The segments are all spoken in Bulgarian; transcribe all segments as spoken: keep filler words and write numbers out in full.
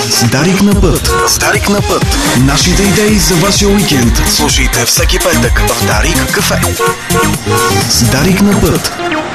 С Дарик на път. С Дарик на път. Нашите идеи за вашия уикенд слушайте всеки петък в Дарик кафе. С Дарик на път.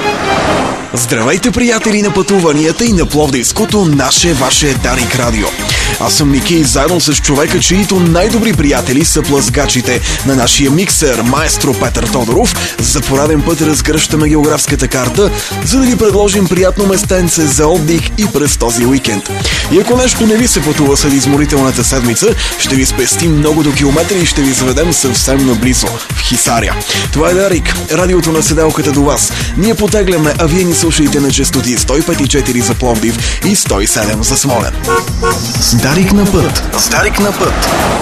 Здравейте, приятели на пътуванията и на пловдивското наше ваше Дарик Радио. Аз съм Ники и заедно с човека, чието най-добри приятели са плъзгачите на нашия миксер, маестро Петър Тодоров, за пореден път разгръщаме географската карта, за да ви предложим приятно местенце за отдих и през този уикенд. И ако нещо не ви се пътува след изморителната седмица, ще ви спестим много до километри и ще ви заведем съвсем наблизо, в Хисаря. Това е Дарик, радиото на седалката до вас. Ние потегляме, а вие ни слушайте на честоти сто и пет и четири за Пловдив и сто и седем за Смолян. С Дарик на път. С Дарик на път.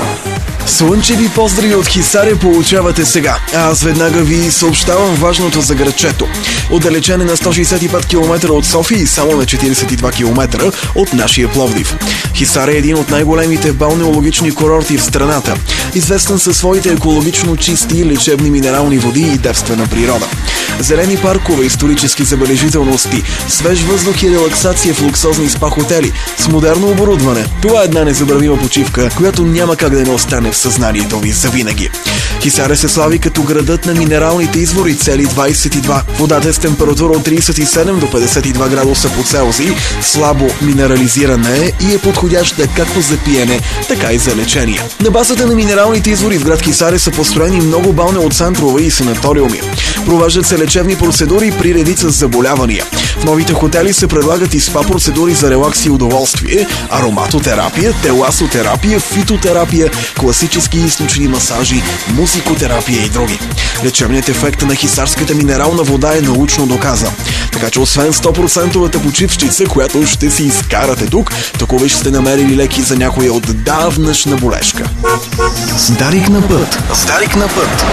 Слънчеви поздрави от Хисаря получавате сега. А аз веднага ви съобщавам важното за градчето. Отдалечен е на сто шейсет и пет километра от София и само на четирийсет и два километра от нашия Пловдив. Хисаря е един от най-големите балнеологични курорти в страната, известен със своите екологично чисти лечебни минерални води и девствена природа. Зелени паркове, исторически забележителности, свеж въздух и релаксация в луксозни спа-хотели с модерно оборудване. Това е една незабравима почивка, която няма как да не остане в съзнанието ви завинаги. Хисаря се слави като градът на минералните извори цели двайсет и два. Водата е с температура от трийсет и седем до петдесет и два градуса по Целзий, слабо минерализирана е и е подходяща както за пиене, така и за лечение. На базата на минералните извори в град Хисаря са построени много балнеоцентрове и санаториуми. Провеждат се лечебни процедури при редица заболявания. В новите хотели се предлагат и спа процедури за релакс и удоволствие, ароматотерапия, теласотерапия, фитотерапия, класически и източни масажи, музикотерапия и други. Лечебният ефект на хисарската минерална вода е научно доказан. Така че освен сто процента почивщица, която ще си изкарате тук, толкова ще сте намерили леки за някоя отдавнашна болешка. С Дарик на път. С Дарик на път.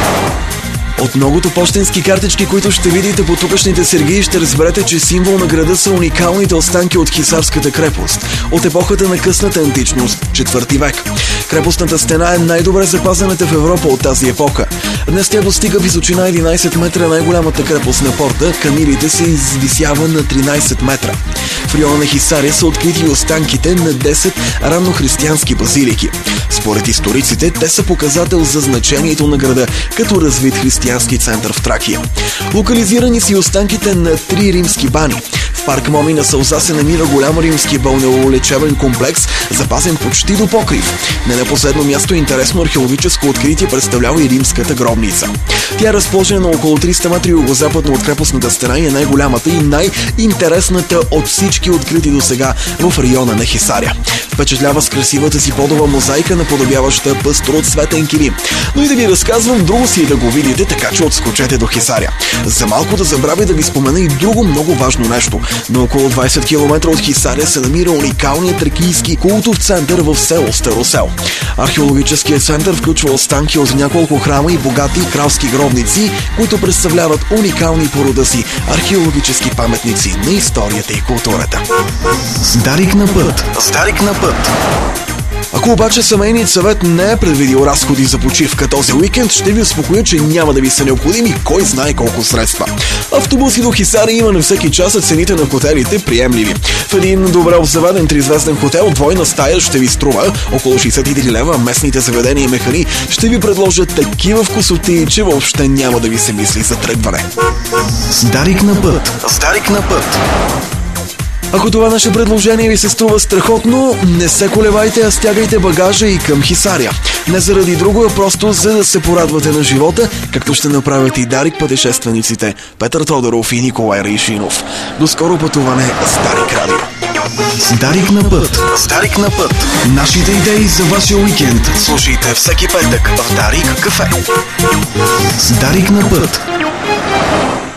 От многото пощенски картички, които ще видите по тукашните сергии, ще разберете, че символ на града са уникалните останки от Хисарската крепост от епохата на късната античност, четвърти век. Крепостната стена е най-добре запазената в Европа от тази епоха. Днес тя достига височина единайсет метра, най-голямата крепост на порта, камилите се извисява на тринайсет метра. В района на Хисаря са открити останките на десет раннохристиянски базилики. Според историците, те са показател за значението на града като развит християнски център в Тракия. Локализирани са и останките на три римски бани. В парк Моми на Сълза се намира голям римски балнеолечебен комплекс, запазен почти до покрив. Не на последно място интересно археологическо откритие представлява и римската гробница. Тя е разположена на около триста метра югозападно от крепостната стена и е най-голямата и най-интересната от всички открити до сега в района на Хисаря. Впечатлява с красивата си подова мозайка, наподобяваща пъстроцветен килим. Но и да ви разказвам, друго си и да го видите, така че отскочете до Хисаря. За малко да забравя да ви спомена и друго много важно нещо. На около двайсет километра от Хисаря се намира уникалният тракийски култов център в село Старосел. Археологическият център включва останки от няколко храма и богати кралски гробници, които представляват уникални по рода си археологически паметници на историята и културата. С Дарик на път. С Дарик на път. Ако обаче семейният съвет не е предвидил разходи за почивка този уикенд, ще ви успокоя, че няма да ви са необходими кой знае колко средства. Автобуси до Хисаря има на всеки час, а цените на хотелите приемливи. В един добре обзаведен тризвезден хотел двойна стая ще ви струва около шейсет и три лева, а местните заведения и механи ще ви предложат такива вкусоти, че въобще няма да ви се мисли за тръгване. С Дарик на път. С Дарик на път. Ако това наше предложение ви се струва страхотно, не се колебайте, а стягайте багажа и към Хисаря. Не заради друго, а просто за да се порадвате на живота, както ще направят и Дарик пътешествениците Петър Тодоров и Николай Райшинов. До скоро пътуване с Дарик Радио. С Дарик на път. С Дарик на път. Нашите идеи за вашия уикенд слушайте всеки петък в Дарик кафе. С Дарик на път.